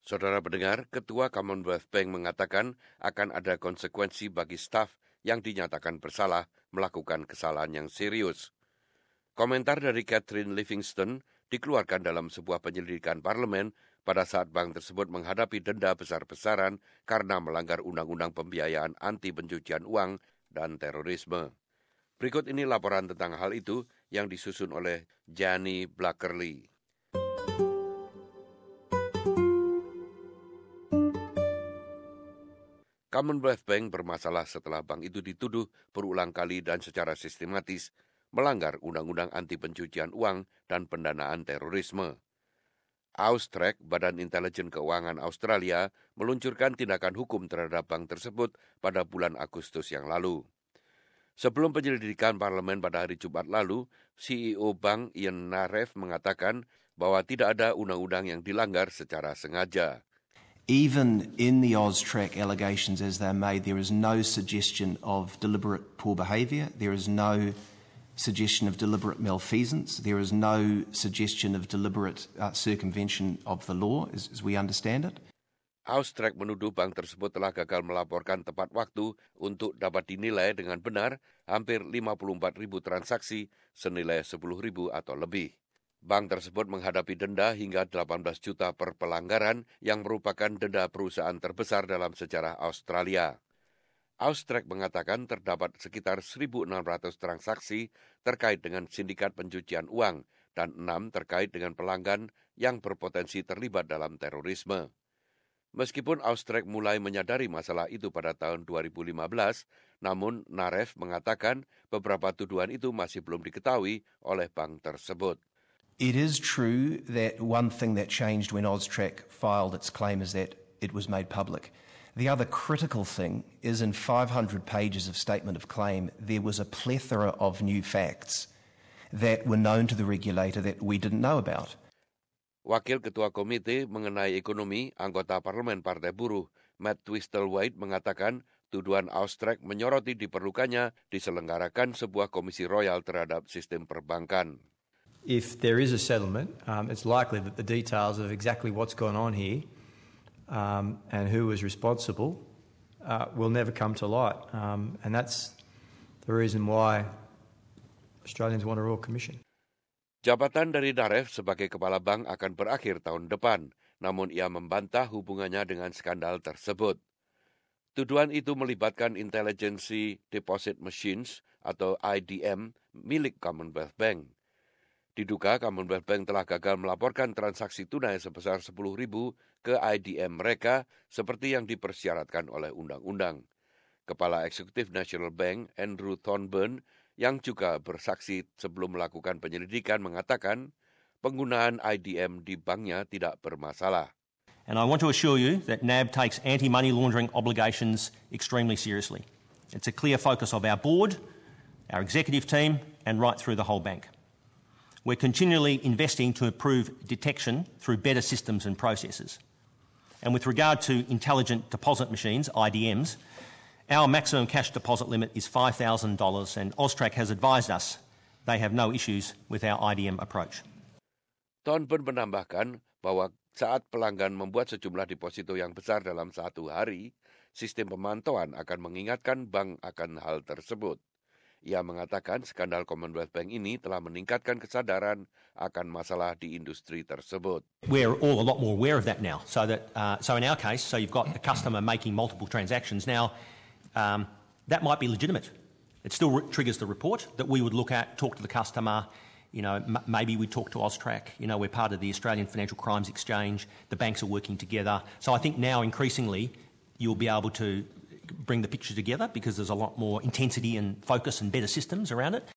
Saudara pendengar, Ketua Commonwealth Bank mengatakan akan ada konsekuensi bagi staf yang dinyatakan bersalah melakukan kesalahan yang serius. Komentar dari Catherine Livingstone dikeluarkan dalam sebuah penyelidikan parlemen pada saat bank tersebut menghadapi denda besar-besaran karena melanggar undang-undang pembiayaan anti pencucian uang dan terorisme. Berikut ini laporan tentang hal itu yang disusun oleh Jani Blackerly. Commonwealth Bank bermasalah setelah bank itu dituduh berulang kali dan secara sistematis melanggar undang-undang anti pencucian uang dan pendanaan terorisme. Austrek, Badan Intelijen Keuangan Australia, meluncurkan tindakan hukum terhadap bank tersebut pada bulan Agustus yang lalu. Sebelum penyelidikan parlemen pada hari Jumat lalu, CEO Bank Ian Narev mengatakan bahwa tidak ada undang-undang yang dilanggar secara sengaja. Even in the Austrac allegations as they're made, there is no suggestion of deliberate poor behaviour. There is no suggestion of deliberate malfeasance. There is no suggestion of deliberate circumvention of the law, as we understand it. Austrac menuduh bank tersebut telah gagal melaporkan tepat waktu untuk dapat dinilai dengan benar hampir 54,000 transaksi senilai 10,000 atau lebih. Bank tersebut menghadapi denda hingga 18 juta per pelanggaran yang merupakan denda perusahaan terbesar dalam sejarah Australia. Austrac mengatakan terdapat sekitar 1.600 transaksi terkait dengan sindikat pencucian uang dan 6 terkait dengan pelanggan yang berpotensi terlibat dalam terorisme. Meskipun Austrac mulai menyadari masalah itu pada tahun 2015, namun Narev mengatakan beberapa tuduhan itu masih belum diketahui oleh bank tersebut. It is true that one thing that changed when Austrac filed its claim is that it was made public. The other critical thing is in 500 pages of statement of claim, there was a plethora of new facts that were known to the regulator that we didn't know about. Wakil Ketua Komite mengenai Ekonomi, anggota Parlemen Partai Buruh, Matt Twistle-White mengatakan tuduhan Austrac menyoroti diperlukannya diselenggarakan sebuah komisi royal terhadap sistem perbankan. If there is a settlement, it's likely that the details of exactly what's gone on here and who was responsible will never come to light. And that's the reason why Australians want a Royal Commission. Jabatan dari Narev sebagai kepala bank akan berakhir tahun depan, namun ia membantah hubungannya dengan skandal tersebut. Tuduhan itu melibatkan Intelligence Deposit Machines atau IDM milik Commonwealth Bank. Diduga Commonwealth Bank telah gagal melaporkan transaksi tunai sebesar 10,000 ke IDM mereka seperti yang dipersyaratkan oleh undang-undang. Kepala Eksekutif National Bank Andrew Thornburn yang juga bersaksi sebelum melakukan penyelidikan mengatakan penggunaan IDM di banknya tidak bermasalah. And I want to assure you that NAB takes anti-money laundering obligations extremely seriously. It's a clear focus of our board, our executive team, and right through the whole bank. We're continually investing to improve detection through better systems and processes. And with regard to intelligent deposit machines, IDMs, our maximum cash deposit limit is $5,000 and Austrac has advised us they have no issues with our IDM approach. Thornburn menambahkan bahwa saat pelanggan membuat sejumlah deposito yang besar dalam satu hari, sistem pemantauan akan mengingatkan bank akan hal tersebut. Ia mengatakan skandal Commonwealth Bank ini telah meningkatkan kesadaran akan masalah di industri tersebut. We're all a lot more aware of that now. So in our case, you've got a customer making multiple transactions. Now, that might be legitimate. It still triggers the report that we would look at, talk to the customer. You know, maybe we talk to Austrac. You know, we're part of the Australian Financial Crimes Exchange. The banks are working together. So I think now increasingly you'll be able to bring the picture together because there's a lot more intensity and focus and better systems around it.